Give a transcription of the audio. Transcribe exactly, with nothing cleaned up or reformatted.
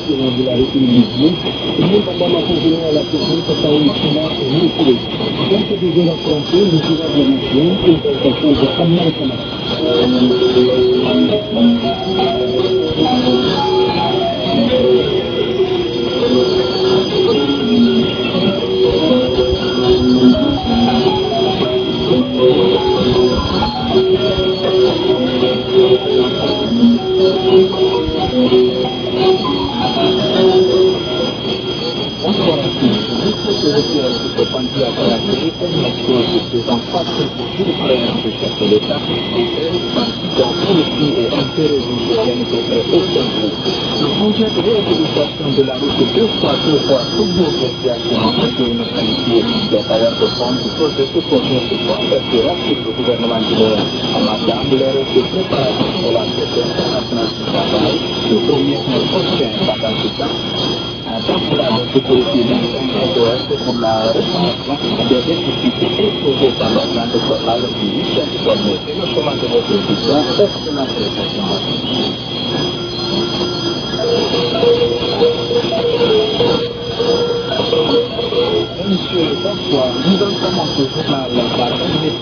selon de la République. Nous avons continué à la présence de Paris Sénat et nous tous. Donc, c'est déjà la frontière, nous pouvons bien mentionner que c'est quelque chose de américain. Bonsoir à tous. Juste que je suis à ce point-ci à caractériser une chose de plus en pas très possible pour un chef de l'État dans tout le pays et intérêt de bien intégrer aucun groupe. Le projet de réhabilitation de la route deux fois deux fois toutes vos associations de une qualité des tailleurs de fonds du projet de projet de fonds restera sur le gouvernement guinéen en matière de l'ère de préparation pour la traité internationale du travail le premier mai prochain pendant ce temps. Un temporaire de sécurité S O S pour la réparation des difficultés exposées par l'organe de total du huit informé et le commandement de décision reste la prestation. Monsieur, bonsoir. Nous entamons ce journal par un